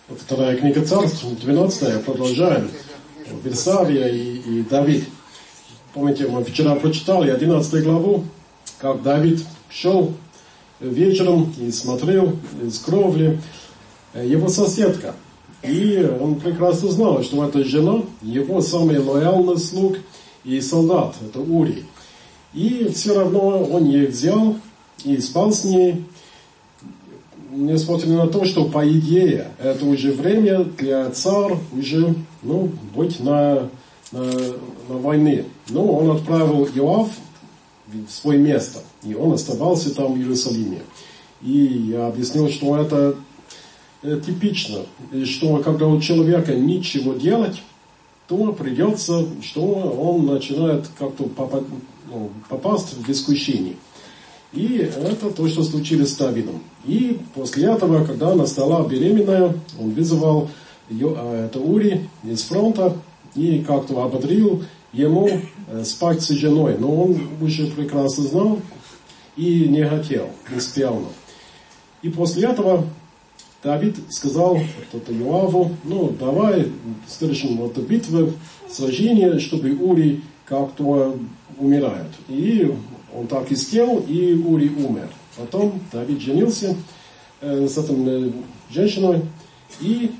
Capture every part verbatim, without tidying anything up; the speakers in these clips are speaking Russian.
Вторая книга Царств, двенадцатая, продолжаем. Версавия и, и Давид. Помните, мы вчера прочитали одиннадцатую главу, как Давид шел вечером и смотрел из кровли его соседка. И он прекрасно знал, что это жена, его самый лояльный слуг и солдат, это Урий. И все равно он ее взял и спал с ней, несмотря на то, что по идее это уже время для царя уже, ну, быть на, на, на войне. Но он отправил Иоав в свое место, и он оставался там в Иерусалиме. И я объяснил, что это типично, что когда у человека ничего делать, то придется, что он начинает как-то попасть, ну, попасть в искушение. И это то, что случилось с Давидом. И после этого, когда она стала беременная, он вызывал ее, это Ури из фронта и как-то ободрил ему спать с женой. Но он уже прекрасно знал и не хотел, принципиально. И после этого Давид сказал вот Иоаву: ну, давай в следующем вот битве, сражение, чтобы Ури как-то умирает. И он так и сделал, и Ури умер. Потом Давид женился э, с этой э, женщиной, и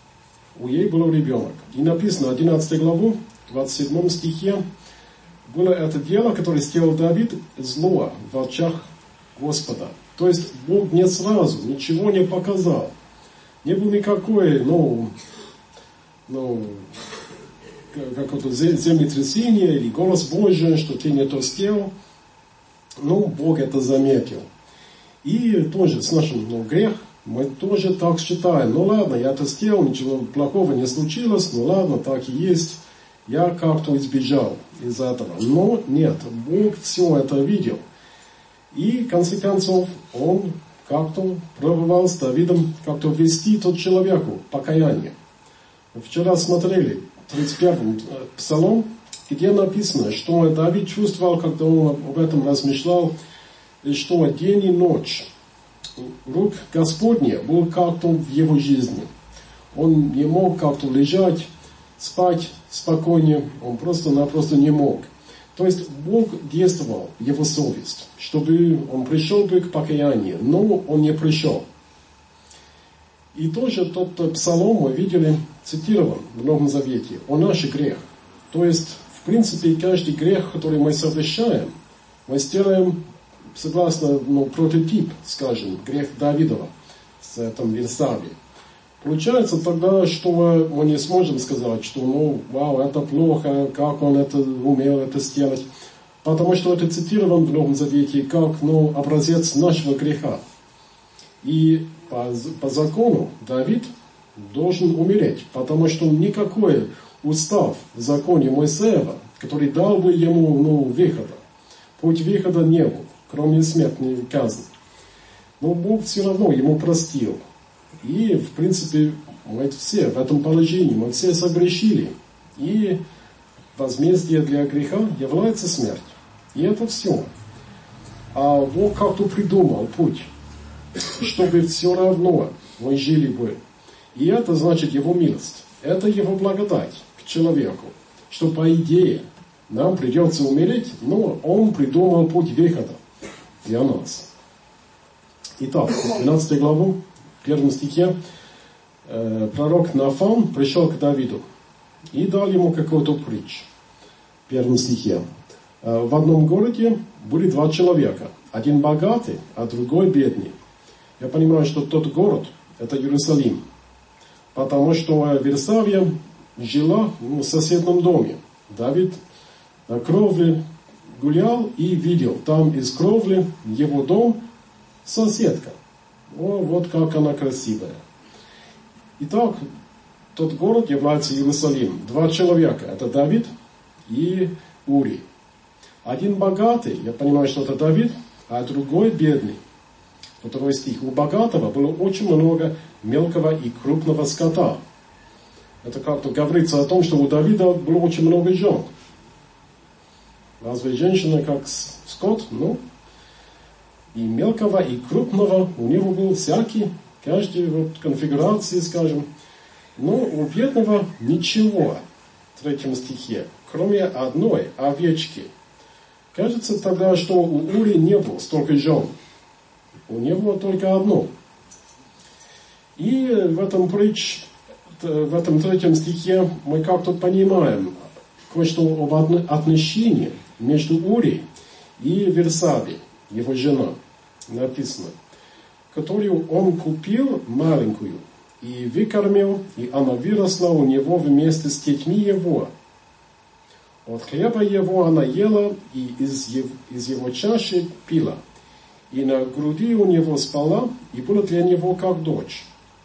у ней был ребенок. И написано, одиннадцатую главу, двадцать седьмом стихе, было это дело, которое сделал Давид, зло в очах Господа. То есть Бог не сразу, ничего не показал. Не было никакой, ну, ну, какое-то землетрясение или голос Божий, что ты не то сделал. Ну, Бог это заметил. И тоже с нашим ну, грех мы тоже так считаем. Ну ладно, я это сделал, ничего плохого не случилось, ну ладно, так и есть. Я как-то избежал из этого. Но нет, Бог все это видел. И в конце концов он как-то пробовал с Давидом как-то вести тот человеку покаяние. Вчера смотрели тридцать пятый псалом, где написано, что Давид чувствовал, когда он об этом размышлял, что день и ночь рук Господня был как-то в его жизни. Он не мог как-то лежать, спать спокойно, он просто-напросто не мог. То есть Бог действовал в его совесть, чтобы он пришел бы к покаянию, но он не пришел. И тоже тот псалом мы видели цитирован в Новом Завете о наших грех. То есть, в принципе, каждый грех, который мы совершаем, мы сделаем согласно ну, прототип, скажем, грех Давидова с этим Версавией. Получается тогда, что мы не сможем сказать, что ну, вау, это плохо, как он это умел это сделать. Потому что это цитировано в Новом Завете как ну, образец нашего греха. И по, по закону Давид должен умереть, потому что никакой устав в законе Моисеева, который дал бы ему ну, выхода. Путь выхода не был, кроме смертной казни. Но Бог все равно ему простил. И, в принципе, мы все в этом положении, мы все согрешили. И возмездие для греха является смерть. И это все. А Бог как-то придумал путь, чтобы все равно мы жили бы. И это значит Его милость. Это Его благодать к человеку. Что по идее нам придется умереть, но Он придумал путь выхода для нас. Итак, двенадцатую главу, в первом стихе, э, пророк Нафан пришел к Давиду и дал ему какой-то притч. В первом стихе. Э, в одном городе были два человека. Один богатый, а другой бедный. Я понимаю, что тот город – это Иерусалим. Потому что Версавия жила ну, в соседнем доме. Давид на кровле гулял и видел, там из кровли его дом соседка. О, вот как она красивая. Итак, тот город является Иерусалим. Два человека. Это Давид и Ури. Один богатый, я понимаю, что это Давид, а другой бедный. Второй стих. У богатого было очень много мелкого и крупного скота. Это как-то говорится о том, что у Давида было очень много жен. Разве женщина как скот? Ну, и мелкого, и крупного у него был всякий, каждой вот конфигурации, скажем. Но у бедного ничего, в третьем стихе, кроме одной овечки. Кажется тогда, что у Ури не было столько жен. У него только одно. И в этом притч, в этом третьем стихе мы как-то понимаем кое-что об отношении между Ури и Версавией, его жена, написано, которую он купил маленькую и выкормил, и она выросла у него вместе с детьми его. От хлеба его она ела и из его, из его чаши пила, и на груди у него спала, и была для него как дочь.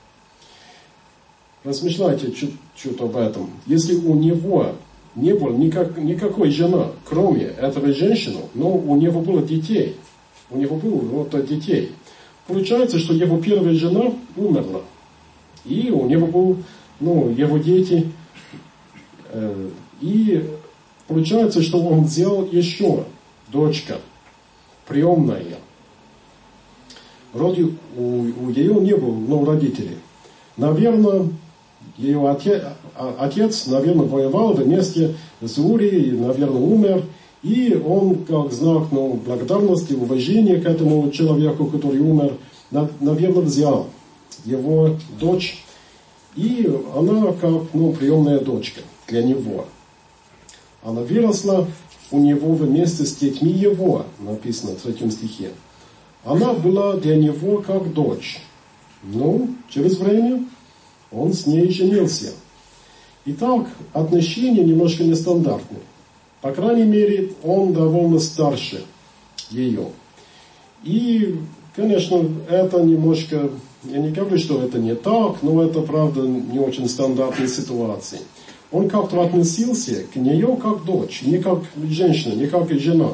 Размышляйте чуть-чуть об этом. Если у него не было никак, никакой жены, кроме этого женщины, но у него было детей, у него было вот детей, получается, что его первая жена умерла, и у него был, ну, его дети, э, и получается, что он взял еще дочка, приемная. Вроде у, у нее не было, ну, родителей. Наверное, ее отец, отец, наверное, воевал вместе с Урией, наверное, умер. И он, как знак, ну, благодарности, уважения к этому человеку, который умер, наверное, взял его дочь. И она как, ну, приемная дочка для него. Она выросла у него вместе с детьми его, написано в третьем стихе. Она была для него как дочь. Но через время он с ней женился. Итак, отношения немножко нестандартные. По крайней мере, он довольно старше ее. И, конечно, это немножко, я не говорю, что это не так, но это, правда, не очень стандартная ситуация. Он как-то относился к нее как дочь, не как женщина, не как жена.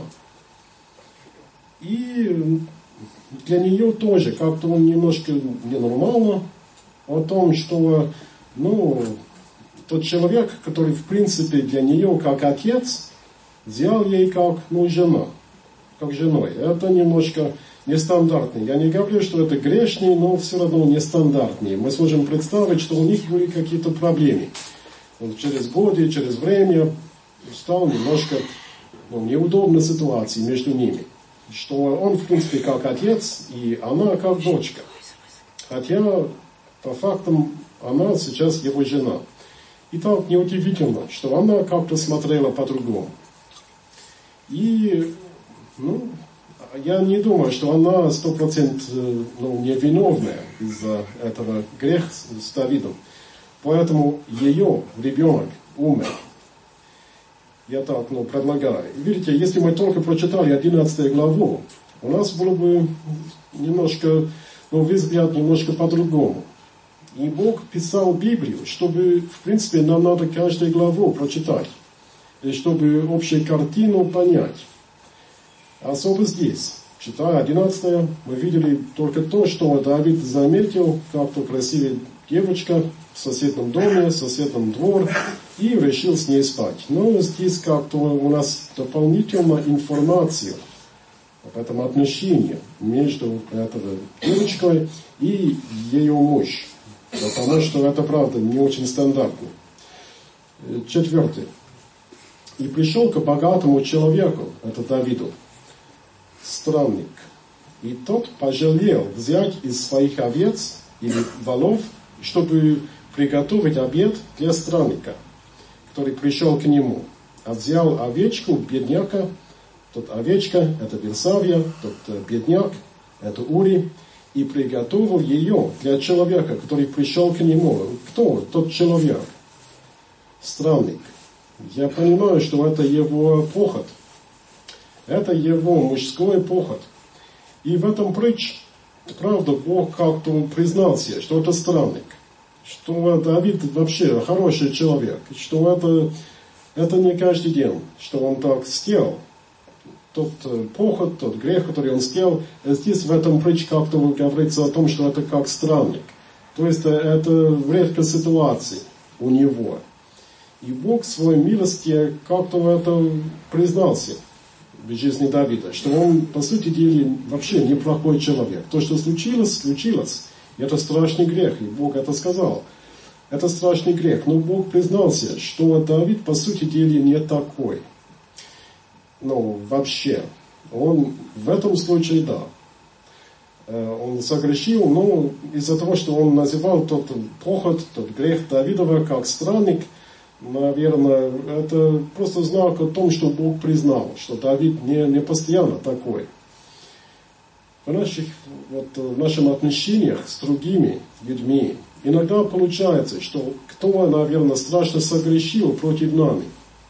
И для нее тоже как-то он немножко ненормально о том, что, ну, тот человек, который, в принципе, для нее как отец, взял ей как, ну, жена, как женой. Это немножко нестандартный. Я не говорю, что это грешный, но все равно нестандартный. Мы сможем представить, что у них были какие-то проблемы. Вот через годы, через время стала немножко, ну, неудобная ситуация между ними. Что он, в принципе, как отец, и она как дочка. Хотя, по фактам, она сейчас его жена. И так неудивительно, что она как-то смотрела по-другому. И, ну, я не думаю, что она сто процентов, ну, невиновная из-за этого греха с Давидом. Поэтому ее ребенок умер. Я так, ну, предлагаю. Видите, если мы только прочитали одиннадцатую главу, у нас было бы немножко, ну, взгляд немножко по-другому. И Бог писал Библию, чтобы, в принципе, нам надо каждую главу прочитать, и чтобы общую картину понять. Особо здесь, читая одиннадцатую, мы видели только то, что Давид заметил, как-то красивая девочка в соседнем доме, в соседнем дворе, и решил с ней спать. Но здесь как-то у нас дополнительная информация об этом отношении между этой девочкой и ее мужем. Потому что это, правда, не очень стандартно. Четвертый. И пришел к богатому человеку, это Давиду, странник. И тот пожалел взять из своих овец или волов, чтобы приготовить обед для странника, который пришел к нему. А взял овечку бедняка, тот овечка, это Версавия, тот бедняк, это Ури, и приготовил ее для человека, который пришел к нему. Кто тот человек? Странник. Я понимаю, что это его похоть. Это его мужской похоть. И в этом притче, правда, Бог как-то признался, что это странник. Что Давид вообще хороший человек. Что это, это не каждый день, что он так сделал. Тот похоть, тот грех, который он сделал, здесь в этом притче как-то говорится о том, что это как странник. То есть это в редкой ситуации у него. И Бог в своей милости как-то это признался в жизни Давида, что он, по сути дела, вообще неплохой человек. То, что случилось, случилось. И это страшный грех, и Бог это сказал. это страшный грех. Но Бог признался, что Давид по сути дела не такой. Ну, вообще. Он в этом случае, да. Он согрешил, но из-за того, что он называл тот похоть, тот грех Давидова как странник, наверное, это просто знак о том, что Бог признал, что Давид не, не постоянно такой. В наших, вот, в наших отношениях с другими людьми иногда получается, что кто, наверное, страшно согрешил против нами.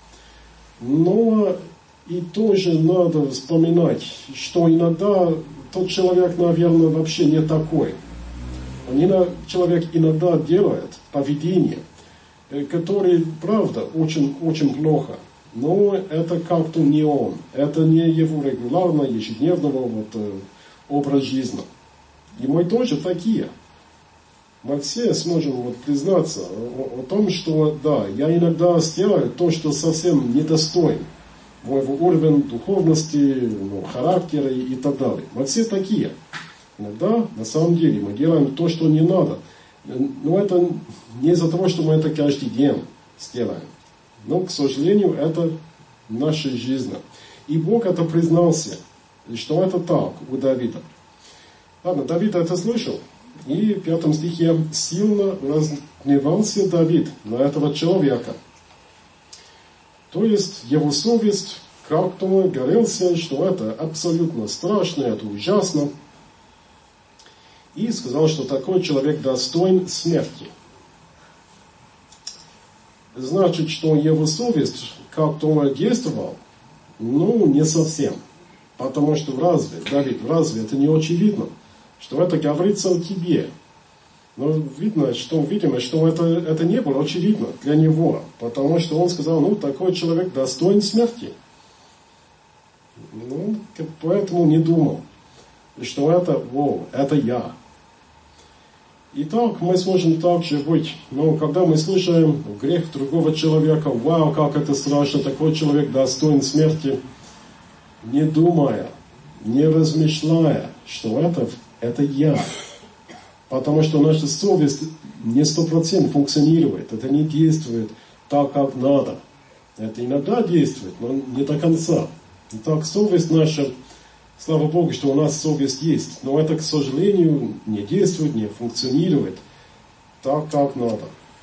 Но и тоже надо вспоминать, что иногда тот человек, наверное, вообще не такой. Человек иногда делает поведение, которое, правда, очень, очень плохо. Но это как-то не он. Это не его регулярного, ежедневного вот, образ жизни. И мы тоже такие. Мы все сможем вот признаться о, о том, что да, я иногда сделаю то, что совсем недостоин моего уровня духовности, ну, характера и, и так далее. Мы все такие. Иногда, на самом деле, мы делаем то, что не надо. Но это не из-за того, что мы это каждый день сделаем. Но, к сожалению, это наша жизнь. И Бог это признался, что это так у Давида. Ладно, Давид это слышал. И в пятом стихе сильно разгневался Давид на этого человека. То есть его совесть как-то горелся, что это абсолютно страшно, это ужасно. И сказал, что такой человек достоин смерти. Значит, что его совесть как-то действовал? Ну, не совсем. Потому что разве, Давид, разве это не очевидно, что это говорится о тебе? Но видно, что, видимо, что это, это не было очевидно для него, потому что он сказал, ну, такой человек достоин смерти. Ну, поэтому не думал, что это, о, это я. Итак, мы сможем также быть, но когда мы слышим грех другого человека, вау, как это страшно, такой человек достоин смерти, не думая, не размышляя, что это, это я. Потому что наша совесть не сто процентов функционирует, это не действует так, как надо. Это иногда действует, но не до конца. Итак, совесть наша, слава Богу, что у нас совесть есть, но это, к сожалению, не действует, не функционирует так, как надо.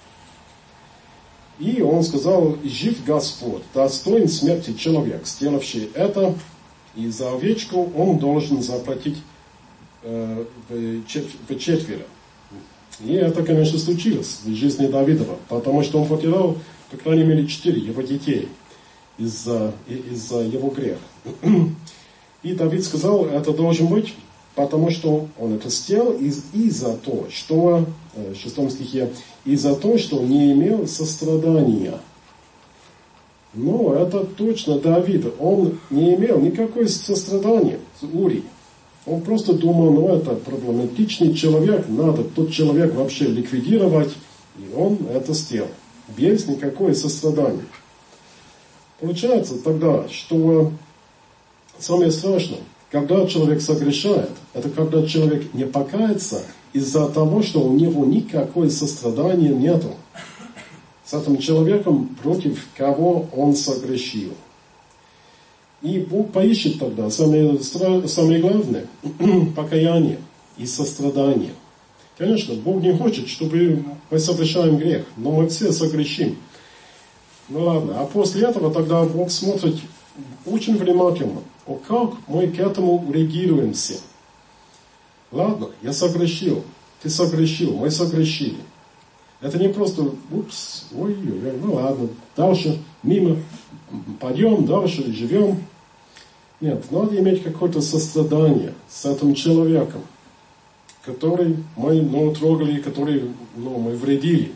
И он сказал, жив Господь, достоин смерти человек, сделавший это, и за овечку он должен заплатить э, в четверо. И это, конечно, случилось в жизни Давидова, потому что он потерял, по крайней мере, четыре его детей из-за, из-за его греха. И Давид сказал, это должен быть, потому что он это сделал из, из-за того, что, в шестом стихе, из-за того, что он не имел сострадания. Но это точно Давид, он не имел никакой сострадания с Урией. Он просто думал, ну это проблематичный человек, надо тот человек вообще ликвидировать. И он это сделал, без никакой сострадания. Получается тогда, что самое страшное, когда человек согрешает, это когда человек не покается из-за того, что у него никакой сострадания нету с этим человеком, против кого он согрешил. И Бог поищет тогда самое, самое главное – покаяние и сострадание. Конечно, Бог не хочет, чтобы мы совершаем грех, но мы все согрешим. Ну ладно, а после этого тогда Бог смотрит очень внимательно, о, как мы к этому реагируем все. Ладно, я согрешил, ты согрешил, мы согрешили. Это не просто, упс, ой-ой-ой, ну ладно, дальше, мимо, пойдем, дальше живем. Нет, надо иметь какое-то сострадание с этим человеком, который мы ну, трогали, который ну, мы вредили.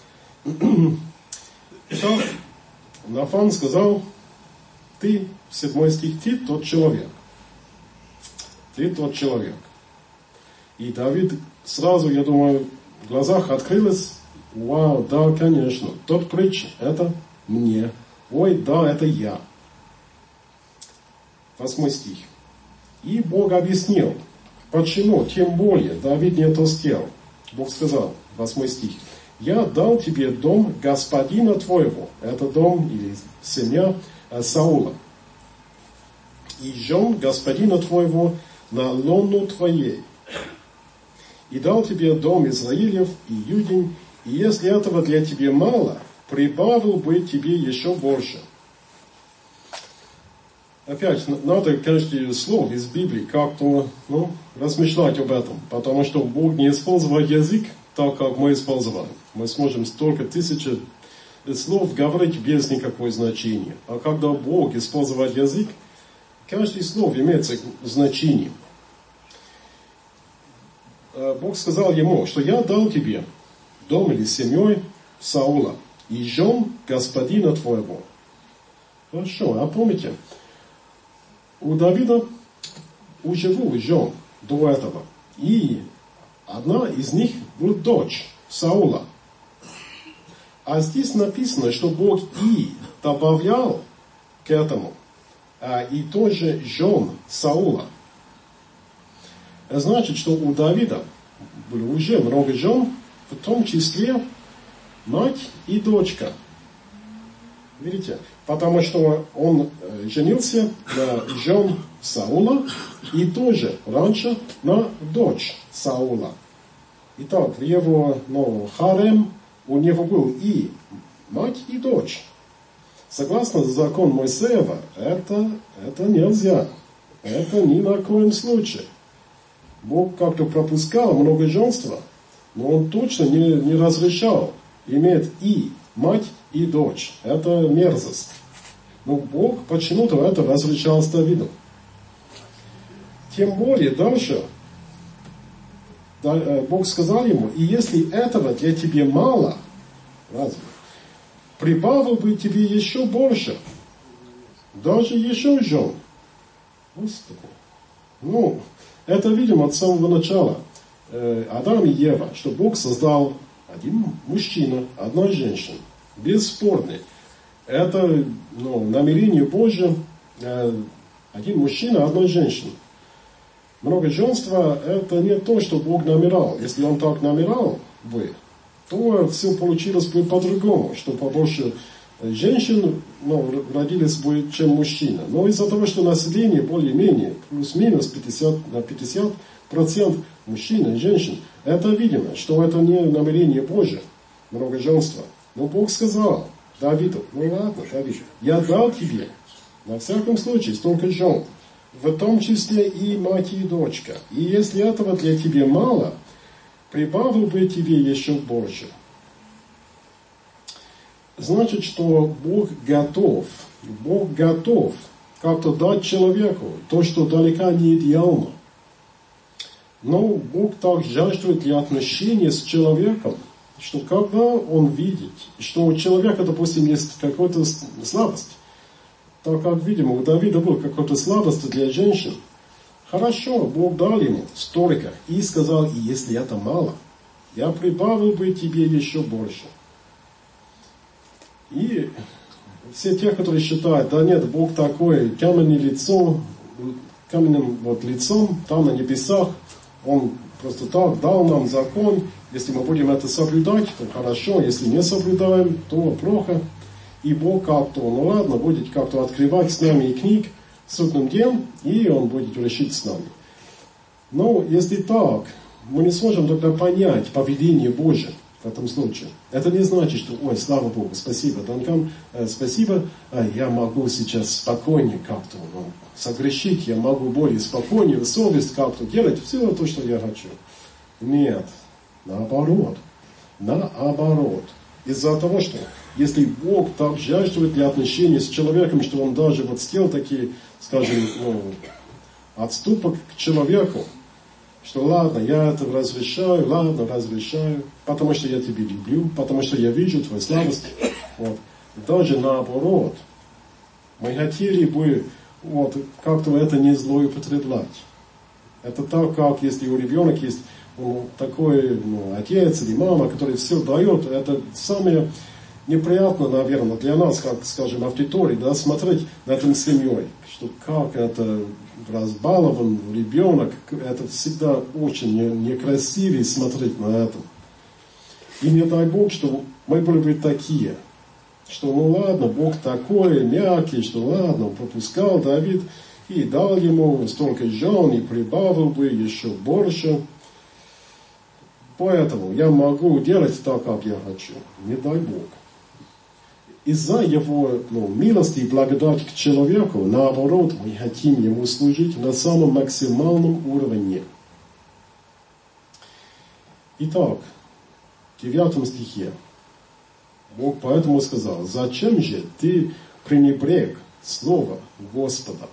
Итак, Нафан сказал, ты, седьмой стих, ты тот человек. Ты тот человек. И Давид сразу, я думаю, в глазах открылось, вау, да, конечно, тот притч, это мне. Ой, да, это я. Восьмой стих. И Бог объяснил, почему, тем более, Давид не то сделал. Бог сказал, восьмой стих, я дал тебе дом господина твоего, это дом или семья Саула, и жен господина твоего на лону твоей, и дал тебе дом Израилев и Юдин, и если этого для тебя мало, прибавил бы тебе еще больше. Опять, надо, конечно, слов из Библии как-то ну, размышлять об этом, потому что Бог не использовал язык так, как мы использовали. Мы сможем столько тысяч слов говорить без никакого значения. А когда Бог использует язык, каждый слово имеет значение. Бог сказал ему, что я дал тебе дом или семью Саула и жен господина твоего. Хорошо, а помните, у Давида уже было жен до этого. И одна из них была дочь Саула. А здесь написано, что Бог и добавлял к этому а, и тоже жен Саула. Значит, что у Давида было уже много жен, в том числе мать и дочка. Видите? Потому что он женился на жен Саула и тоже раньше на дочь Саула. Итак, в его ну, харем у него был и мать, и дочь. Согласно закону Моисеева, это, это нельзя. Это ни на коем случае. Бог как-то пропускал многоженство, но он точно не, не разрешал иметь и мать, и дочь. Это мерзость. Но Бог почему-то это разрешал с Давидом. Тем более дальше Бог сказал ему, и если этого для тебя мало, разве, прибавил бы тебе еще больше, даже еще жен. Господи. Ну, это видим от самого начала. Адам и Ева, что Бог создал один мужчина, одна женщина. Бесспорно. Это ну, намерение Божье. Один мужчина, одна женщина. Многоженство это не то, что Бог намерял. Если Он так намерял бы, то все получилось бы по-другому, что побольше женщин ну, родились бы, чем мужчин. Но из-за того, что население более-менее плюс-минус пятьдесят на пятьдесят процентов мужчин и женщин, это видимо, что это не намерение Божие, многоженство. Но Бог сказал Давиду, ну ладно, Давид, я дал тебе, на всяком случае, столько жен, в том числе и мать и дочка. И если этого для тебя мало, прибавил бы тебе еще больше. Значит, что Бог готов, Бог готов как-то дать человеку то, что далеко не идеально. Но Бог так жаждет для отношения с человеком, что когда Он видит, что у человека, допустим, есть какая-то слабость, так как, видимо, у Давида была какая-то слабость для женщин, хорошо, Бог дал ему столько и сказал, и если это мало, я прибавил бы тебе еще больше. И все те, которые считают, да нет, Бог такой, каменное лицо, каменным вот лицом, там на небесах, Он просто так дал нам закон, если мы будем это соблюдать, то хорошо, если не соблюдаем, то плохо. И Бог как-то, ну ладно, будет как-то открывать с нами и книг в судном дне, и Он будет решить с нами. Но если так, мы не сможем тогда понять поведение Божие в этом случае. Это не значит, что, ой, слава Богу, спасибо, Данкам, э, спасибо, э, я могу сейчас спокойнее как-то ну, согрешить, я могу более спокойнее, совесть как-то делать, все то, что я хочу. Нет, наоборот, наоборот. Из-за того, что если Бог так жаждет для отношений с человеком, что Он даже вот сделал такие, скажем, ну, отступок к человеку, что ладно, я это разрешаю, ладно, разрешаю, потому что я тебя люблю, потому что я вижу твою слабость. Вот. Даже наоборот, мы хотели бы вот, как-то это не злоупотреблять. Это так, как если у ребенка есть ну, такой ну, отец или мама, который все дает, это самое неприятно, наверное, для нас, как, скажем, аудитории, да, смотреть на эту семьей, что как это разбалован ребенок, это всегда очень некрасиво смотреть на это. И не дай Бог, что мы были бы такие, что ну ладно, Бог такой мягкий, что ладно, он пропускал Давид и дал ему столько жен, и прибавил бы еще больше. Поэтому я могу делать так, как я хочу. Не дай Бог. Из-за его ну, милости и благодати к человеку, наоборот, мы хотим ему служить на самом максимальном уровне. Итак, в девятом стихе Бог поэтому сказал: «Зачем же ты пренебрег слово Господа?»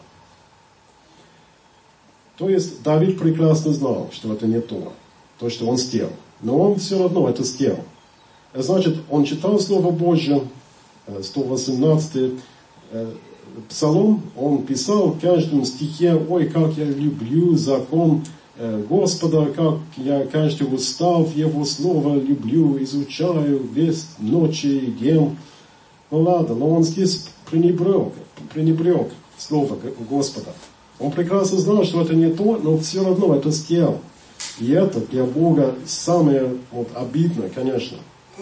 То есть Давид прекрасно знал, что это не то, то, что он сделал. Но он все равно это сделал. Значит, он читал Слово Божье, сто восемнадцатый псалом, он писал в каждом стихе: «Ой, как я люблю закон Господа, как я каждый устав Его Слово люблю, изучаю весь ночи и день». Ну ладно, но он здесь пренебрег, пренебрег Слово Господа. Он прекрасно знал, что это не то, но все равно это сделал. И это для Бога самое вот, обидное, конечно.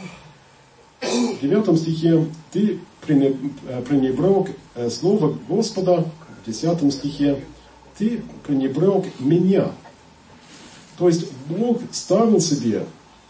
В девятом стихе ты пренебрег слово Господа, в десятом стихе ты пренебрег меня. То есть Бог ставил себе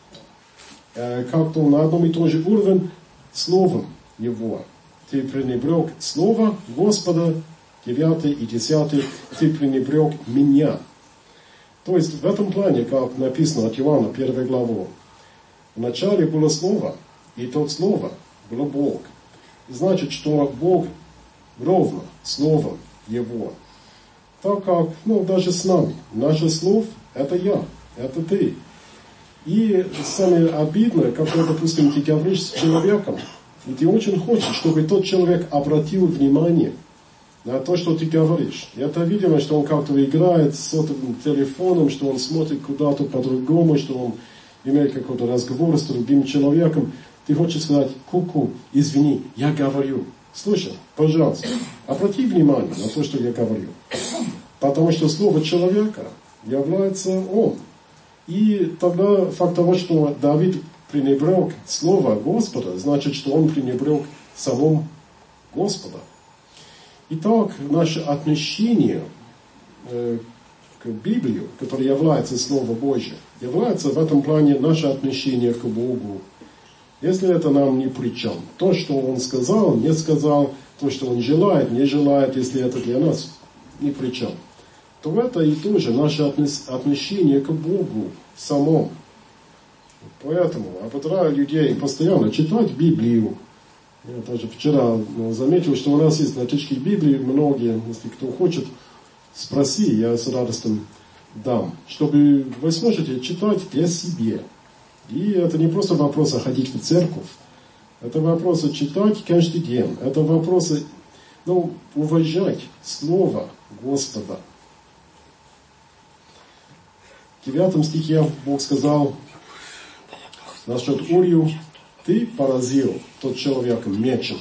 как-то на одном и том же уровне словом Его. Ты пренебрег слово Господа, девятый и десятый, ты пренебрег меня. То есть в этом плане, как написано от Иоанна, первой главы, в начале было слово, и то слово было Бог. Значит, что Бог ровно словом Его. Так как, ну, даже с нами. Наше слово – это я, это ты. И самое обидное, когда, допустим, ты говоришь с человеком, и ты очень хочешь, чтобы тот человек обратил внимание на то, что ты говоришь. И это видимо, что он как-то играет с сотовым телефоном, что он смотрит куда-то по-другому, что он имеет какой-то разговор с другим человеком. Ты хочешь сказать: ку-ку, извини, я говорю. Слушай, пожалуйста, обрати внимание на то, что я говорю. Потому что слово человека является он. И тогда факт того, что Давид пренебрег слово Господа, значит, что он пренебрег самым Господа. Итак, наше отношение э, к Библии, которое является Слово Божье, является в этом плане наше отношение к Богу. Если это нам ни при чем, то, что Он сказал, не сказал, то, что Он желает, не желает, если это для нас ни при чем, то это и тоже наше отношение к Богу самому. Поэтому ободряю людей постоянно читать Библию. Я даже вчера заметил, что у нас есть знаточки Библии, многие, если кто хочет, спроси, я с радостью дам. Чтобы вы сможете читать для себя. И это не просто вопрос ходить в церковь. Это вопрос читать каждый день. Это вопрос, ну, уважать Слово Господа. В девятом стихе Бог сказал насчет Урию: ты поразил тот человек мечом,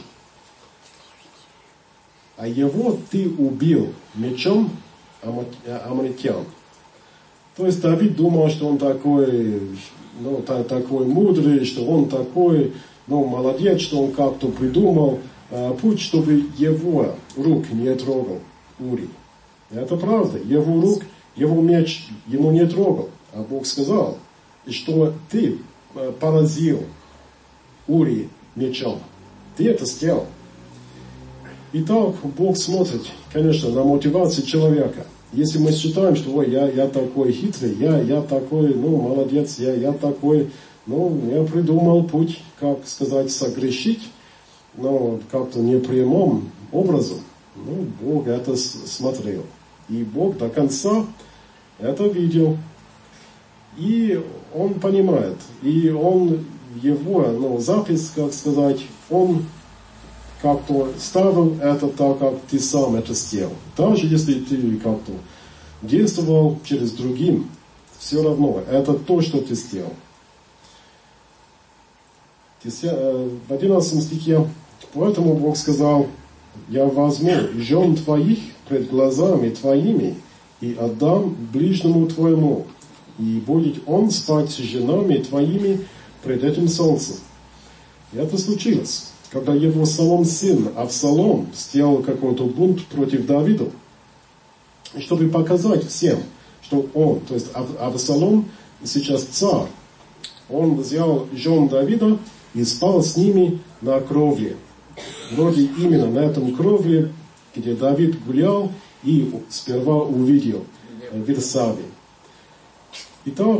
а его ты убил мечом аммонитян. То есть Давид думал, что он такой, ну, такой мудрый, что он такой, ну, молодец, что он как-то придумал э, путь, чтобы его рук не трогал Урий. Это правда, его рук, его меч ему не трогал. А Бог сказал, что ты поразил Урии мечом. Ты это сделал. Итак, Бог смотрит, конечно, на мотивацию человека. Если мы считаем, что ой, я, я такой хитрый, я, я такой, ну, молодец, я, я такой, ну, я придумал путь, как сказать, согрешить, но как-то непрямым образом. Ну, Бог это смотрел. И Бог до конца это видел. И Он понимает. И Он его, ну, запись, как сказать, Он как-то ставил это так, как ты сам это сделал. Даже если ты как-то действовал через другим, все равно это то, что ты сделал. В одиннадцатом стихе: поэтому Бог сказал: я возьму жен твоих пред глазами твоими и отдам ближнему твоему, и будет он спать с женами твоими пред этим солнцем. И это случилось, когда его самом сын Авсалом сделал какой-то бунт против Давида. И чтобы показать всем, что он, то есть Авсалом сейчас царь, он взял жен Давида и спал с ними на кровле. Вроде именно на этом кровле, где Давид гулял и сперва увидел Версавию. Итак,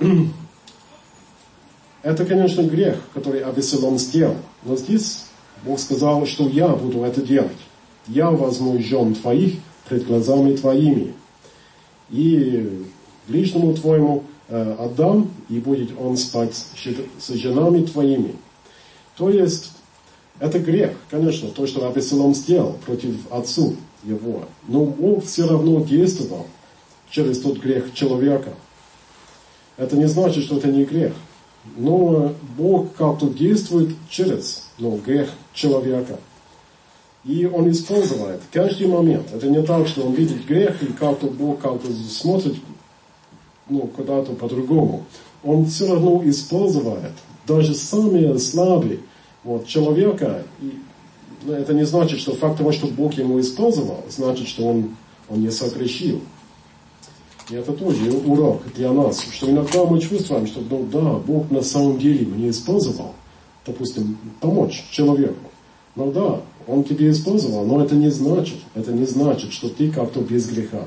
это, конечно, грех, который Авесолом сделал. Но здесь Бог сказал, что я буду это делать. Я возьму жен твоих пред глазами твоими. И ближнему твоему э, отдам, и будет он спать с женами твоими. То есть, это грех, конечно, то, что Авесолом сделал против отцу его. Но Бог все равно действовал через тот грех человека. Это не значит, что это не грех. Но Бог как-то действует через ну, грех человека. И Он использует каждый момент. Это не так, что Он видит грех, и как-то Бог как-то смотрит ну, куда-то по-другому. Он все равно использует даже самые слабые вот, человека. И это не значит, что факт того, что Бог ему использовал, значит, что Он, он не согрешил. И это тоже урок для нас, что иногда мы чувствуем, что ну, да, Бог на самом деле мне использовал, допустим, помочь человеку. Ну да, Он тебе использовал, но это не значит, это не значит, что ты как-то без греха.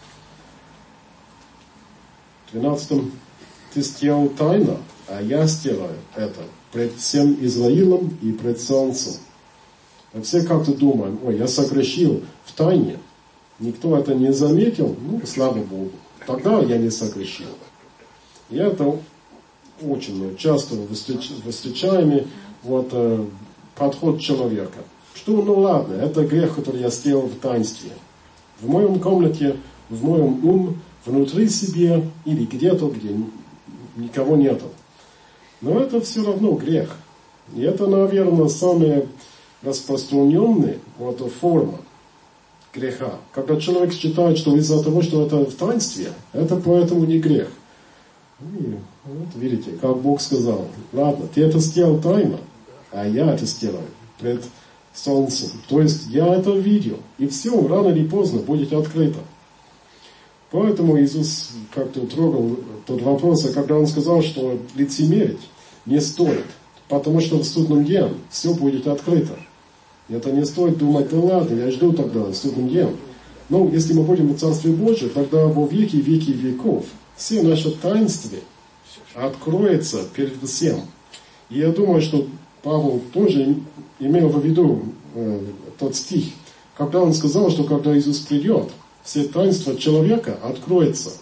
В двенадцатом ты сделал тайно, а я сделаю это пред всем Израилем и пред солнцем. А все как-то думаем, ой, я согрешил в тайне. Никто это не заметил, ну, слава Богу. Тогда я не согрешил. И это очень часто встречаемый вот, э, подход человека. Что, ну ладно, это грех, который я сделал в таинстве. В моем комнате, в моем ум, внутри себе или где-то, где никого нету. Но это все равно грех. И это, наверное, самая распространенная вот, форма греха. Когда человек считает, что из-за того, что это в таинстве, это поэтому не грех. И вот видите, как Бог сказал, ладно, ты это сделал тайно, а я это сделаю пред солнцем. То есть я это видел, и все рано или поздно будет открыто. Поэтому Иисус как-то трогал тот вопрос, когда Он сказал, что лицемерить не стоит, потому что в судном дне все будет открыто. Это не стоит думать, да ладно, я жду тогда судным днем. Но если мы будем в Царстве Божьем, тогда во веки веки веков все наши таинства откроются перед всем. И я думаю, что Павел тоже имел в виду э, тот стих, когда он сказал, что когда Иисус придет, все таинства человека откроются.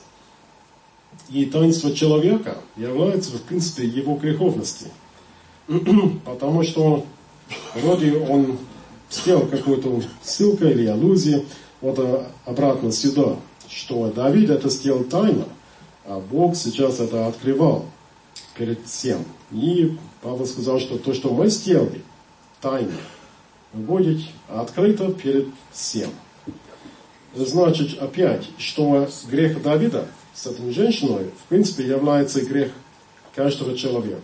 И таинство человека является, в принципе, его греховности. Потому что вроде он сделал какую-то ссылку или аллюзию вот обратно сюда, что Давид это сделал тайно, а Бог сейчас это открывал перед всем. И Павел сказал, что то, что мы сделали тайно, будет открыто перед всем. Значит, опять, что грех Давида с этой женщиной, в принципе, является грех каждого человека.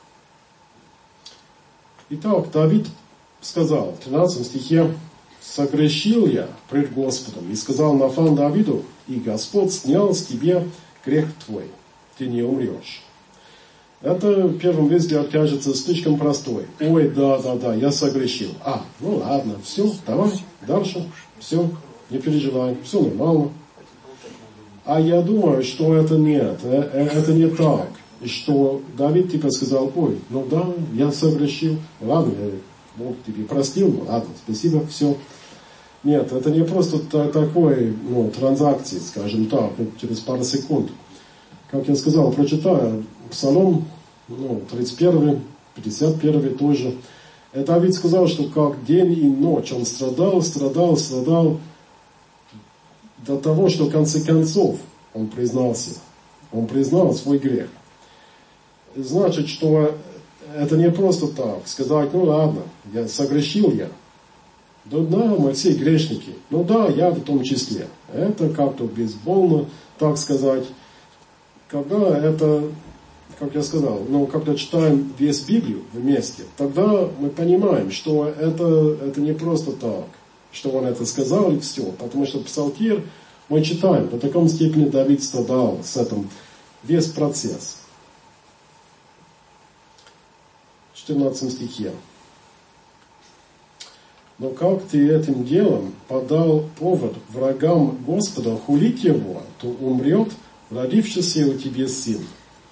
Итак, Давид сказал в тринадцатом стихе, «Согрешил я пред Господом, и сказал Нафан Давиду, и Господь снял с тебя грех твой, ты не умрешь». Это в первом взгляде кажется слишком простой. Ой, да, да, да, я согрешил. А, ну ладно, все, давай, дальше, все, не переживай, все нормально. А я думаю, что это нет, это не так. И что Давид типа сказал, ой, ну да, я согрешил, ладно, Бог тебе простил, ладно, спасибо, все. Нет, это не просто такой, ну, транзакции, скажем так, через пару секунд. Как я сказал, прочитаю Псалом, ну, тридцать первый, пятьдесят первый тоже. И Давид сказал, что как день и ночь он страдал, страдал, страдал, до того, что в конце концов он признался. Он признал свой грех. Значит, что это не просто так, сказать, ну ладно, я согрешил я. Да, да, мы все грешники. Ну да, я в том числе. Это как-то безбольно, так сказать. Когда это как я сказал, но когда читаем весь Библию вместе, тогда мы понимаем, что это, это не просто так, что он это сказал и все. Потому что Псалтирь мы читаем, до таком степени Давид страдал с этим, весь процесс. В четырнадцатом стихе. Но как ты этим делом подал повод врагам Господа хулить его, то умрет родившийся у тебя сын.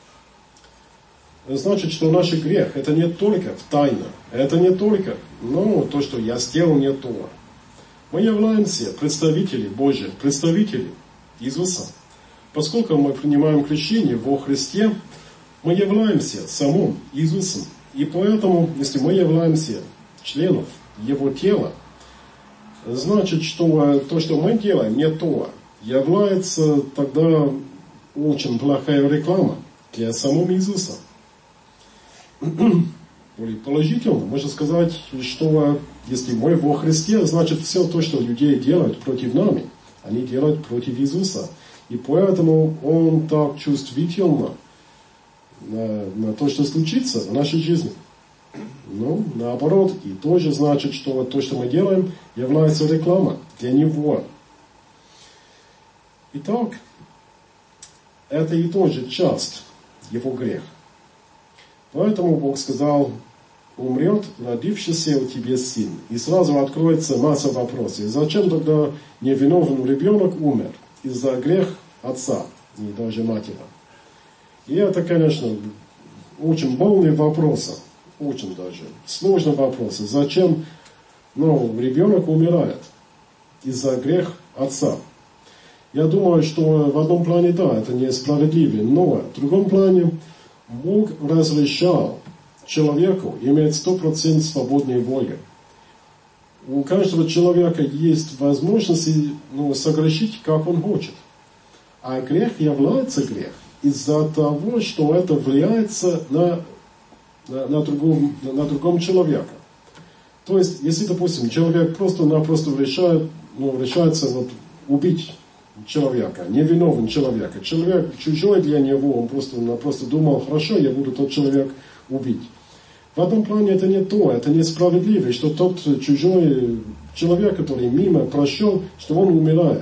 Это значит, что наш грех, это не только в тайне, это не только, ну, то, что я сделал не то. Мы являемся представители Божьи, представители Иисуса. Поскольку мы принимаем крещение во Христе, мы являемся самим Иисусом. И поэтому, если мы являемся членом Его тела, значит, что то, что мы делаем, не то, является тогда очень плохая реклама для самого Иисуса. Более положительно, можно сказать, что если мы во Христе, значит все то, что люди делают против нами, они делают против Иисуса. И поэтому Он так чувствительно на, на то, что случится в нашей жизни. Ну, наоборот, и тоже значит, что то, что мы делаем, является рекламой для Него. Итак, это и тоже часть Его греха. Поэтому Бог сказал, умрет родившийся у тебя сын. И сразу откроется масса вопросов. И зачем тогда невиновный ребенок умер? Из-за греха отца и даже матери. И это, конечно, очень больные вопросы. Очень даже сложные вопросы. Зачем ну, ребенок умирает? Из-за греха отца. Я думаю, что в одном плане, да, это несправедливо. Но в другом плане Бог разрешал человеку иметь сто процентов свободной воли. У каждого человека есть возможность ну, согрешить, как он хочет. А грех является грех из-за того, что это влияется на, на, на, другом, на, на другом человеке. То есть, если, допустим, человек просто-напросто решает, ну, решается вот, убить человека, невиновного человека. Человек чужой для него, он просто-напросто думал, хорошо, я буду тот человек убить. В одном плане это не то, это несправедливо, что тот чужой человек, который мимо прошел, что он умирает.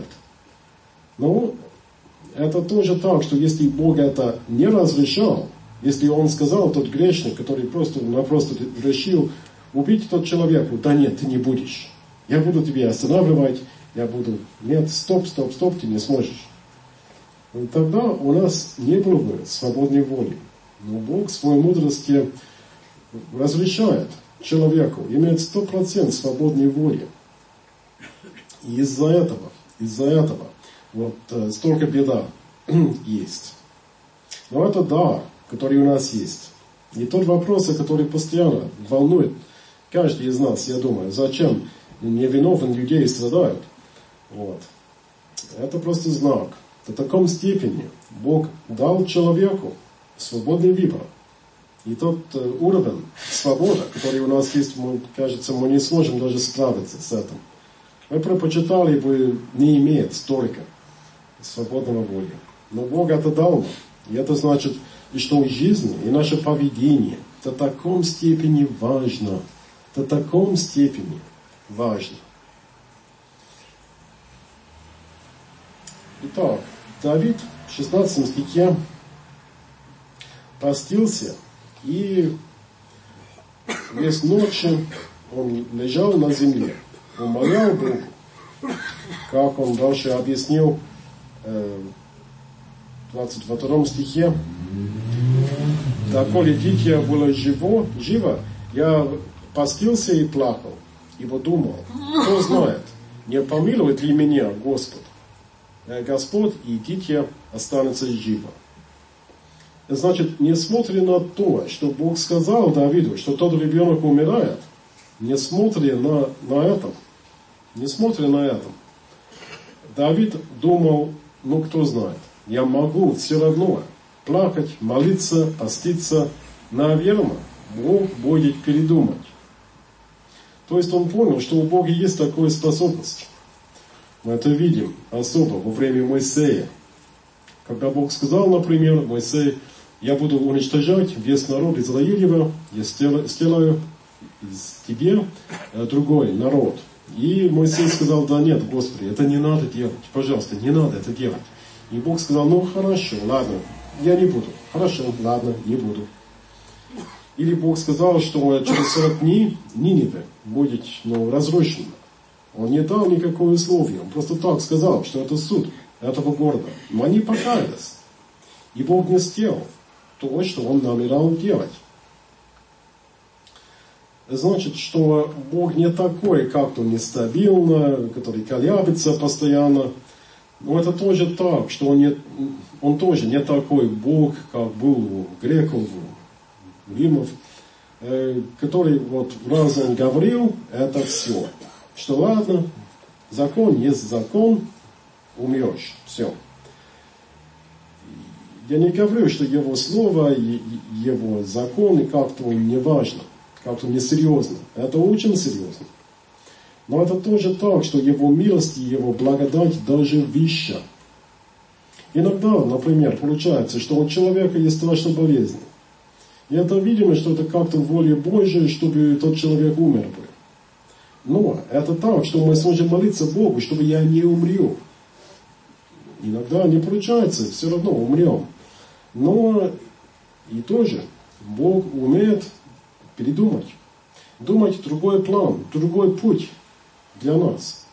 Но это тоже так, что если Бог это не разрешал, если Он сказал, тот грешник, который просто-напросто решил убить тот человека, да нет, ты не будешь. Я буду тебя останавливать, я буду, нет, стоп, стоп, стоп, ты не сможешь. И тогда у нас не было бы свободной воли. Но Бог в своей мудрости разрешает человеку иметь сто процентов свободной воли. И из-за этого, из-за этого вот столько беда есть. Но это дар, который у нас есть. И тот вопрос, который постоянно волнует каждый из нас, я думаю, зачем невиновные людей страдают. Вот. Это просто знак. До таком степени Бог дал человеку свободный выбор. И тот уровень свободы, который у нас есть, мы, кажется, мы не сможем даже справиться с этим. Мы предпочитали бы не иметь столько свободного воли. Но Бог это дал нам. И это значит, и что жизнь, и наше поведение до таком степени важно. До таком степени важно. Итак, Давид в шестнадцатом стихе постился, и весь ночью он лежал на земле, умолял Богу, как он дальше объяснил э, в двадцать втором стихе, «Доколе дитя было живо, живо, я постился и плакал, ибо думал, кто знает, не помилует ли меня Господь, Господь и дитя останется живо». Значит, несмотря на то, что Бог сказал Давиду, что тот ребенок умирает, несмотря на, на это, несмотря на это, Давид думал, ну кто знает, я могу все равно плакать, молиться, поститься, наверное, Бог будет передумать. То есть он понял, что у Бога есть такая способность. Мы это видим особо во время Моисея. Когда Бог сказал, например, Моисей, я буду уничтожать весь народ Израилева, я сделаю из тебя другой народ. И Моисей сказал, да нет, Господи, это не надо делать, пожалуйста, не надо это делать. И Бог сказал, ну хорошо, ладно, я не буду. Хорошо, ладно, не буду. Или Бог сказал, что через сорок дней Ниневе будет ну, разрушено. Он не дал никакого условия, он просто так сказал, что это суд этого города. Но они покаялись. И Бог не сделал то, что он намеревал делать. Значит, что Бог не такой, как-то нестабильно, который колеблется постоянно. Но это тоже так, что он, не, он тоже не такой Бог, как был у греков, у римов, э, который вот раз он говорил, это все. Что ладно, закон есть закон, умрешь, все. Я не говорю, что его слово, его законы как-то не важно, как-то несерьезно. Это очень серьезно. Но это тоже так, что его милость и его благодать даже выше. Иногда, например, получается, что у человека есть страшная болезнь. И это видимо, что это как-то воля Божия, чтобы тот человек умер бы. Но это так, что мы сможем молиться Богу, чтобы я не умрел. Иногда не получается, все равно умрем. Но и тоже Бог умеет передумать. Думать другой план, другой путь для нас.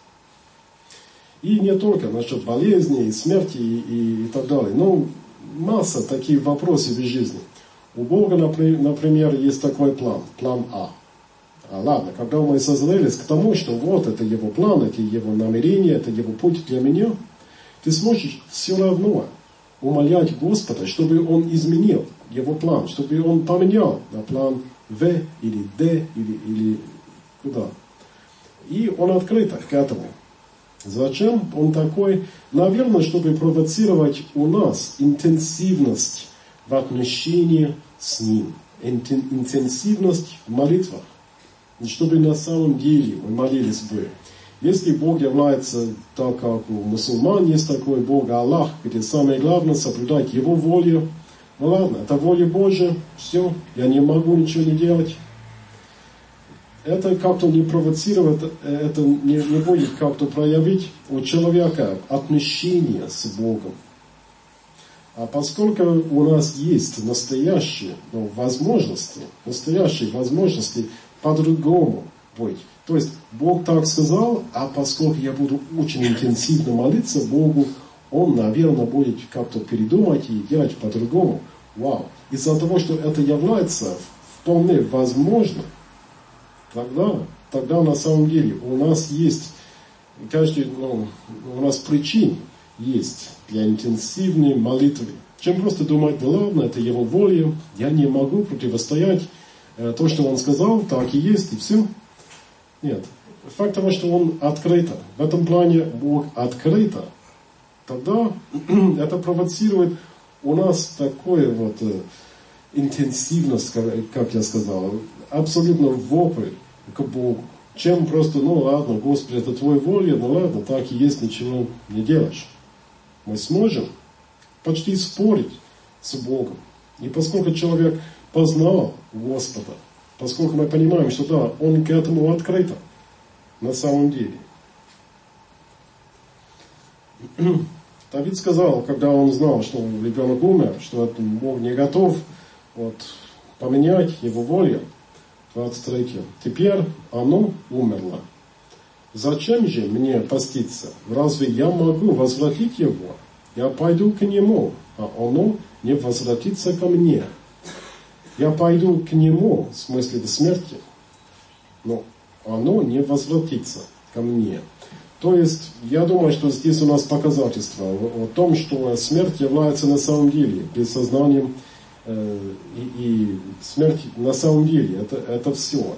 И не только насчет болезни, смерти и, и, и так далее. Но масса таких вопросов в жизни. У Бога, например, есть такой план, план А. А ладно, когда мы созрелись к тому, что вот это его план, это его намерение, это его путь для меня, ты сможешь все равно умолять Господа, чтобы он изменил его план, чтобы он поменял на план В или Д или, или куда. И он открыт к этому. Зачем он такой? Наверное, чтобы провоцировать у нас интенсивность в отношении с ним. Интенсивность в молитвах. Чтобы на самом деле мы молились бы. Если Бог является так, как у мусульман есть такой Бог Аллах, где самое главное соблюдать Его волю. Ну ладно, это воля Божия, все, я не могу ничего не делать. Это как-то не провоцировать, это не, не будет как-то проявить у человека отношения с Богом. А поскольку у нас есть настоящие ну, возможности, настоящие возможности по-другому быть. То есть Бог так сказал, а поскольку я буду очень интенсивно молиться Богу, Он, наверное, будет как-то передумать и делать по-другому. Вау! Из-за того, что это является вполне возможно, тогда, тогда на самом деле у нас есть, каждый, ну, у нас причин есть для интенсивной молитвы. Чем просто думать, да ладно, это Его воля, я не могу противостоять. То, что он сказал, так и есть, и все. Нет. Факт того, что он открыто. В этом плане Бог открыто. Тогда это провоцирует у нас такое вот э, интенсивность, как я сказал, абсолютно вопль к Богу. Чем просто, ну ладно, Господи, это Твоя воля, ну ладно, так и есть, ничего не делаешь. Мы сможем почти спорить с Богом. И поскольку человек познал Господа, поскольку мы понимаем, что да, он к этому открыт на самом деле. Давид сказал, когда он знал, что ребенок умер, что Бог не готов вот, поменять его волю, двадцать третье. Теперь оно умерло. Зачем же мне поститься? Разве я могу возвратить его? Я пойду к нему, а оно не возвратится ко мне. Я пойду к нему, в смысле до смерти, но оно не возвратится ко мне. То есть, я думаю, что здесь у нас показательство о, о том, что смерть является на самом деле бессознанием, э, и, и смерть на самом деле, это, это все.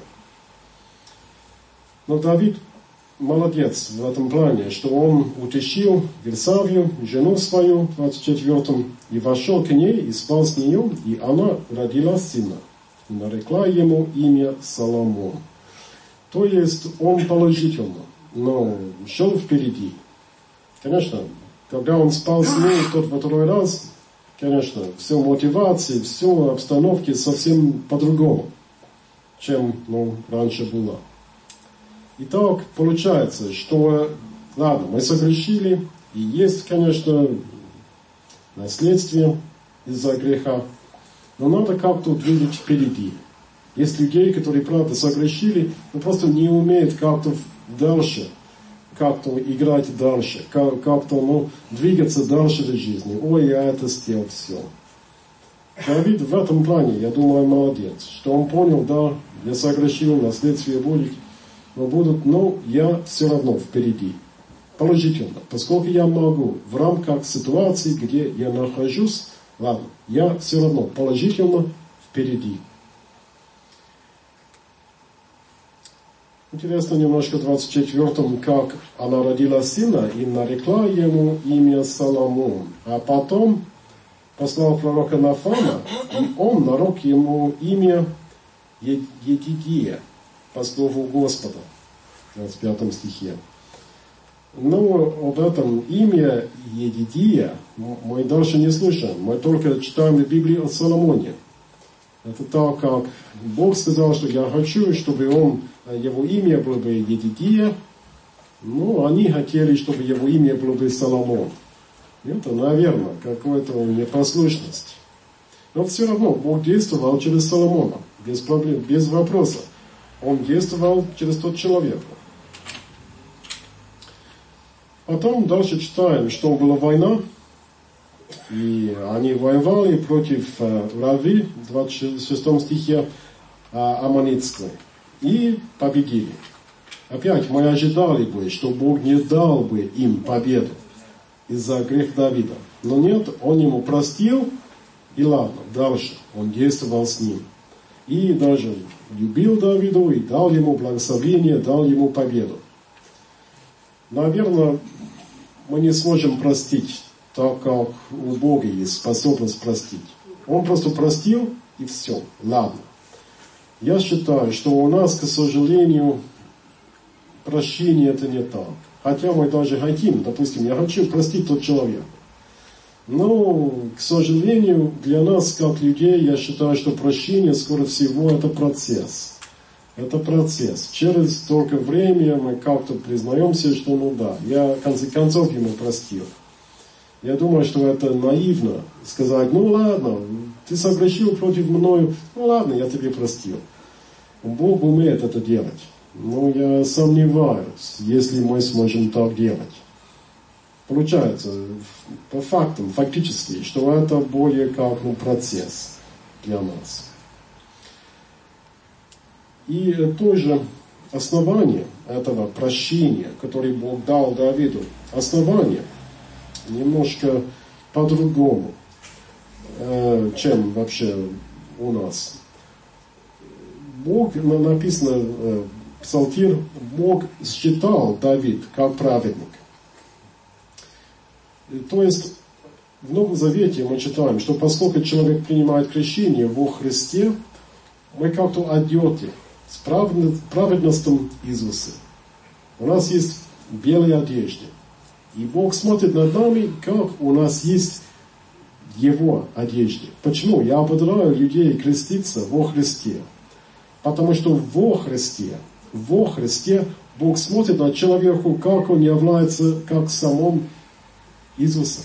Но Давид молодец в этом плане, что он утащил Версавию, жену свою, в двадцать четвёртом, и вошел к ней, и спал с нее, и она родила сына, и нарекла ему имя Соломон. То есть он положительно, но шел впереди. Конечно, когда он спал с ней тот во второй раз, конечно, все мотивации, все обстановки совсем по-другому, чем ну, раньше было. Итак, получается, что, ладно, мы согрешили, и есть, конечно, наследствие из-за греха, но надо как-то двигать впереди. Есть людей, которые, правда, согрешили, но просто не умеют как-то дальше, как-то играть дальше, как-то ну, двигаться дальше в жизни. Ой, я это сделал, все. Давид в этом плане, я думаю, молодец, что он понял, да, я согрешил, наследствие будет, но будут, но я все равно впереди. Положительно, поскольку я могу в рамках ситуации, где я нахожусь, ладно, я все равно положительно впереди. Интересно немножко в двадцать четвёртом, как она родила сына и нарекла ему имя Соломон. А потом послал пророка Нафана, и он нарек ему имя Едидия, по слову Господа, в двадцать пятом стихе. Но об этом имя Едидия мы дальше не слышим. Мы только читаем в Библии о Соломоне. Это так, как Бог сказал, что я хочу, чтобы он, его имя было бы Едидия. Ну, они хотели, чтобы его имя было бы Соломон. Это, наверное, какая-то непослушность. Но все равно Бог действовал через Соломона, без проблем, без вопроса. Он действовал через тот человек. Потом дальше читаем, что была война, и они воевали против э, Рави, в двадцать шестом стихе, э, Аммонитской, и победили. Опять мы ожидали бы, что Бог не дал бы им победу из-за греха Давида. Но нет, он ему простил, и ладно, дальше он действовал с ним. И даже любил Давиду, и дал ему благословение, дал ему победу. Наверное, мы не сможем простить так, как у Бога есть способность простить. Он просто простил, и все, ладно. Я считаю, что у нас, к сожалению, прощение это не так. Хотя мы даже хотим, допустим, я хочу простить тот человек. Но, к сожалению, для нас, как людей, я считаю, что прощение, скорее всего, это процесс. Это процесс. Через столько времени мы как-то признаемся, что ну да, я в конце концов ему простил. Я думаю, что это наивно сказать, ну ладно, ты согрешил против мною, ну ладно, я тебе простил. Бог умеет это делать. Но я сомневаюсь, если мы сможем так делать. Получается, по фактам, фактически, что это более как ну, процесс для нас. И тоже основание этого прощения, которое Бог дал Давиду, основание немножко по-другому, чем вообще у нас. Бог, написано, Псалтирь, Бог считал Давид как праведник. То есть в Новом Завете мы читаем, что поскольку человек принимает крещение во Христе, мы как-то одеты с праведностью Иисуса. У нас есть белые одежды. И Бог смотрит над нами, как у нас есть Его одежды. Почему? Я ободряю людей креститься во Христе. Потому что во Христе, во Христе Бог смотрит на человека, как он является, как самом Иисуса.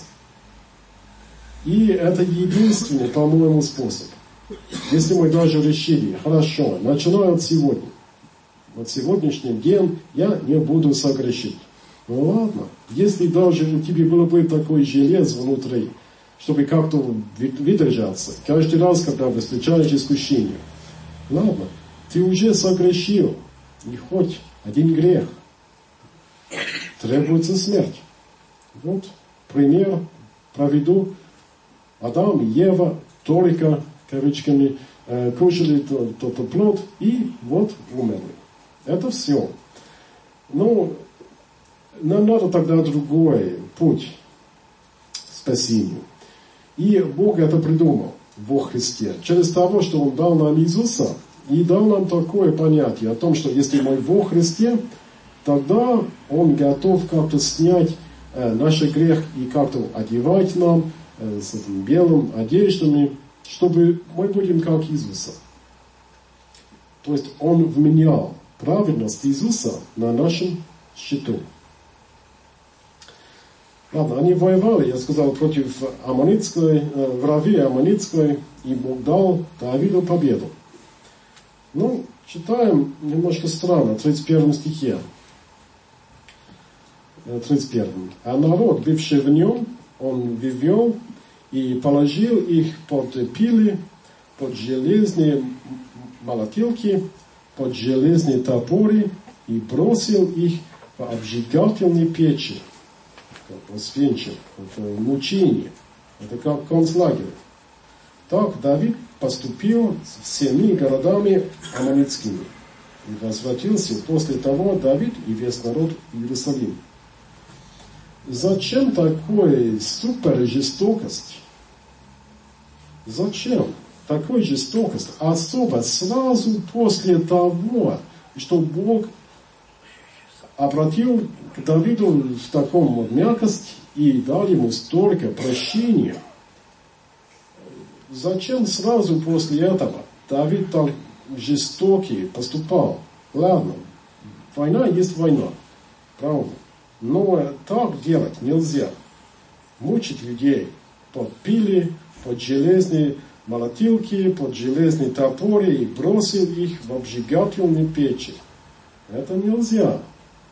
И это единственный, по-моему, способ. Если мы даже решили, хорошо, начиная от сегодня, вот сегодняшний день я не буду согрешить. Ну ладно, если даже у тебя было бы такое железо внутри, чтобы как-то выдержаться, каждый раз, когда вы встречаете искушение, ладно, ты уже согрешил, и хоть один грех, требуется смерть. Вот пример проведу. Адам и Ева только кавычками, э, кушали тот, тот плод и вот умерли. Это все. Но нам надо тогда другой путь к спасению. И Бог это придумал во Христе. Через того, что Он дал нам Иисуса, и дал нам такое понятие о том, что если мы во Христе, тогда Он готов как-то снять э, наш грех и как-то одевать нам э, с этим белым одеждами, чтобы мы будем как Иисуса. То есть Он вменял праведность Иисуса на нашем счету. Ладно, они воевали, я сказал, против аммонитской, э, враги аммонитской, и Бог дал Давиду победу. Ну, читаем немножко странно, в тридцать первом стихе. тридцать первом. А народ, бывший в нем, он вывел и положил их под пили, под железные молотилки, под железные топоры и бросил их в обжигательные печи. Свинчик, это мучение, это как концлагерь. Так Давид поступил с всеми городами аммонитскими и возвратился после того Давид и весь народ в Иерусалим. Зачем такой супер жестокость? Зачем такой жестокость? Особо сразу после того, что Бог обратил к Давиду в таком вот мягкость и дал ему столько прощения. Зачем сразу после этого Давид так жестокий поступал? Ладно, война есть война, правда. Но так делать нельзя. Мучить людей под пили, под железные молотилки, под железные топоры и бросил их в обжигательные печи. Это нельзя.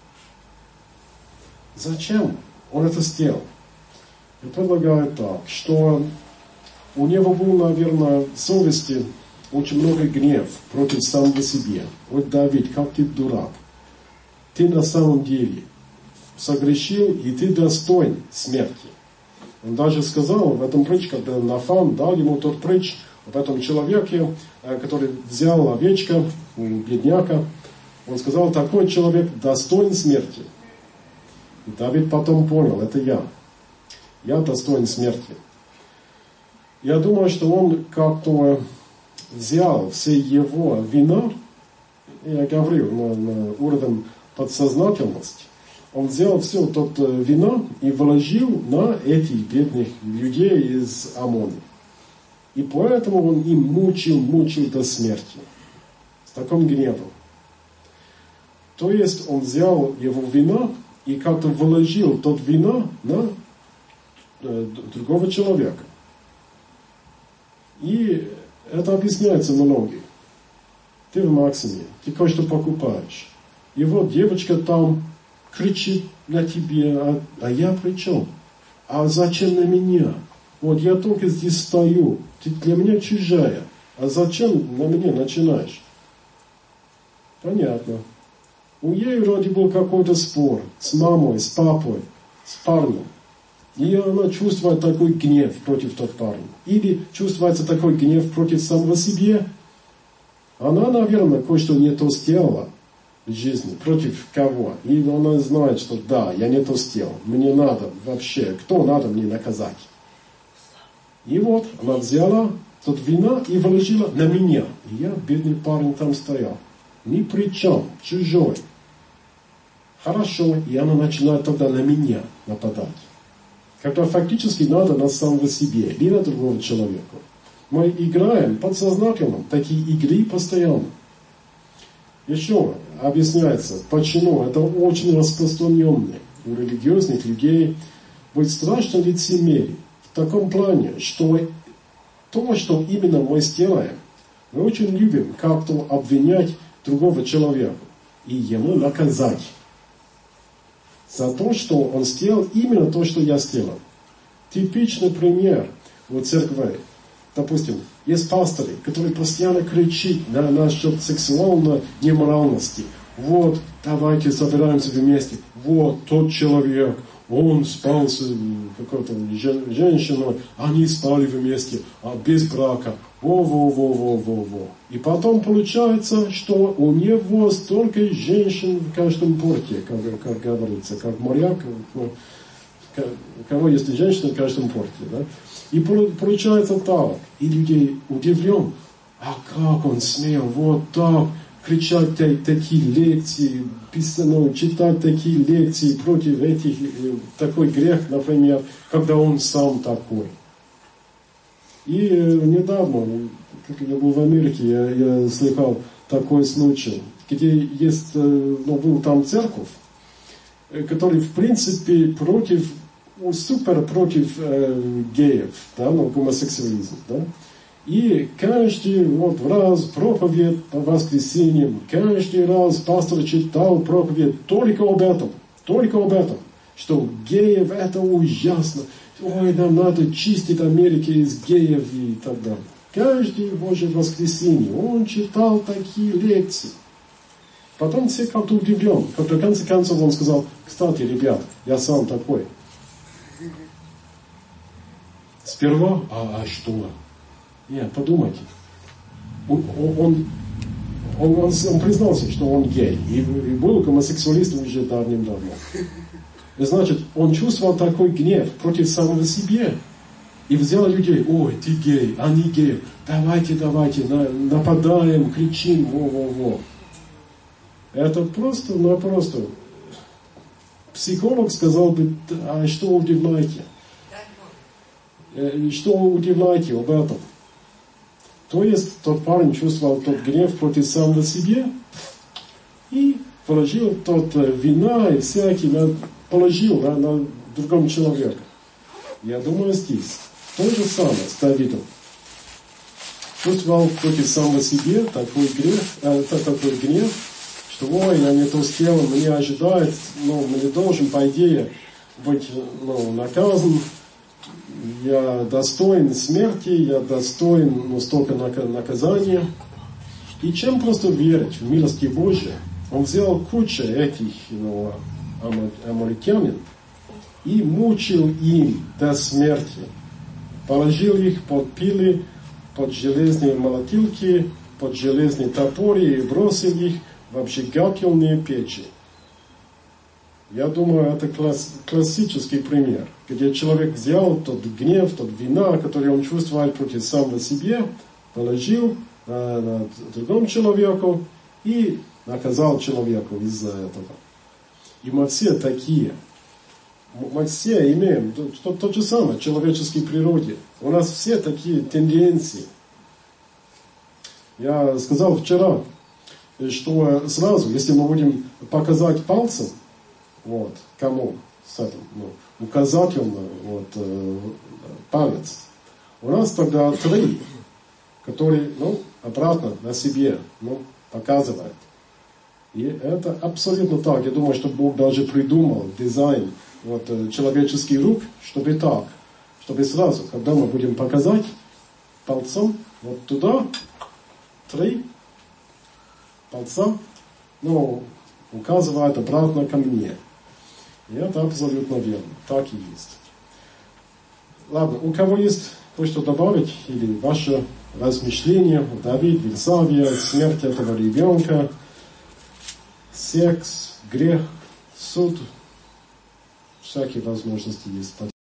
Зачем он это сделал? Я предлагаю так, что у него был, наверное, в совести очень много гнев против самого себя. Вот Давид, как ты дурак. Ты на самом деле согрешил, и ты достоин смерти. Он даже сказал в этом притче, когда Нафан дал ему тот притч об этом человеке, который взял овечка у бедняка. Он сказал, такой человек достоин смерти. И Давид потом понял, это я. Я достоин смерти. Я думаю, что он как-то взял все его вина, я говорил, на, на уровень подсознательности, он взял все тот вина и вложил на этих бедных людей из Аммона. И поэтому он им мучил, мучил до смерти. С таким гневом. То есть он взял его вина и как-то вложил тот вина на э, другого человека. И это объясняется многим. Ты в Максиме, ты кое-что покупаешь. И вот девочка там кричит на тебе, а, а я при чем? А зачем на меня? Вот я только здесь стою, ты для меня чужая. А зачем на меня начинаешь? Понятно. У ей вроде был какой-то спор с мамой, с папой, с парнем. И она чувствует такой гнев против тот парня. Или чувствуется такой гнев против самого себя. Она, наверное, кое-что не то сделала в жизни. Против кого? И она знает, что да, я не то сделал. Мне надо вообще, кто надо мне наказать? И вот она взяла тот вина и вложила на меня. И я, бедный парень, там стоял. Ни при чем, чужой. Хорошо, и она начинает тогда на меня нападать. Когда фактически надо на самого себе, или на другого человека. Мы играем подсознательно такие игры постоянно. Еще объясняется, почему это очень распространенно у религиозных людей быть страшно лицемерие. В таком плане, что то, что именно мы сделаем, мы очень любим как-то обвинять другого человека и ему наказать за то, что он сделал именно то, что я сделал. Типичный пример у церкви. Допустим, есть пасторы, которые постоянно кричат на, насчет сексуальной неморальности. Вот, давайте собираемся вместе. Вот, тот человек, он спал с какой-то женщиной, они спали вместе, а без брака. Во-во-во-во-во-во. И потом получается, что у него столько женщин в каждом порте, как, как говорится, как моряк, ну, у кого есть женщина в каждом порте. Да? И получается так. И люди удивлены. А как он смел вот так кричать такие лекции, писано, читать такие лекции против этих, такой грех, например, когда он сам такой. И недавно, как я был в Америке, я, я слыхал такой случай, где есть, ну, был там церковь, который в принципе против, супер против э, геев, да, ну, гомосексуализм, да. И каждый вот раз проповедь по воскресеньям, каждый раз пастор читал проповедь только об этом, только об этом, что геев это ужасно, ой, нам надо чистить Америку из геев и так далее. Каждое Божье воскресенье он читал такие лекции. Потом все как-то удивлен. Как в конце концов он сказал, кстати, ребят, я сам такой. Сперва, а, а что? Нет, подумайте. Он, он, он, он, он признался, что он гей. И, и был гомосексуалистом уже давным-давно. И значит, он чувствовал такой гнев против самого себя. И взял людей, ой, ты гей, они геи. Давайте, давайте, на, нападаем, кричим, во-во-во. Это просто, ну просто. Психолог сказал бы, а что удивляете? Что удивляете об этом? То есть тот парень чувствовал тот гнев против самого себя и положил тот вина и всякий, положил на, на другом человека. Я думаю, здесь то же самое с Давидом. Чувствовал против самого себя такой грех, э, такой гнев, что ой, я не то сделал, меня ожидает, но мне должен, по идее, быть, ну, наказан. Я достоин смерти, я достоин, ну, столько наказания. И чем просто верить в милости Божьей, он взял кучу этих, ну, амаликянин и мучил им до смерти. Положил их под пилы, под железные молотилки, под железные топоры и бросил их в обжигательные печи. Я думаю, это класс, классический пример, где человек взял тот гнев, тот вина, который он чувствовал против самого себя, положил на, на другому человеку и наказал человеку из-за этого. И мы все такие. Мы все имеем то, то же самое в человеческой природе. У нас все такие тенденции. Я сказал вчера, что сразу, если мы будем показать пальцем, вот, кому с этим, ну, указательно, вот, э, палец, у нас тогда три, которые, ну, обратно на себе, ну, показывают. И это абсолютно так. Я думаю, что Бог даже придумал дизайн вот, человеческих рук, чтобы так, чтобы сразу, когда мы будем показать пальцем, вот туда, три пальца, ну, указывает обратно ко мне. И это абсолютно верно. Так и есть. Ладно, у кого есть кое-что добавить, или ваше размышление, Давид, Вирсавия, смерть этого ребенка, секс, грех, суд, всякие возможности есть.